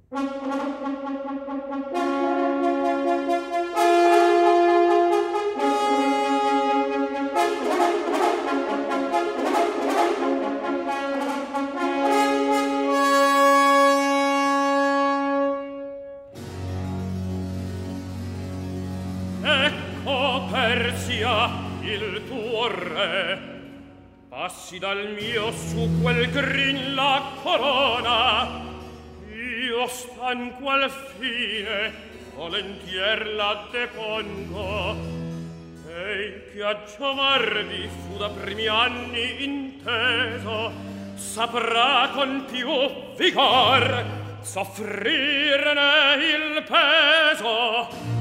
Il tuo re passi dal mio su quel grin la corona, io stanco al fine volentier la depongo, ei che a giovardi fu da primi anni inteso saprà con più vigor soffrirne il peso.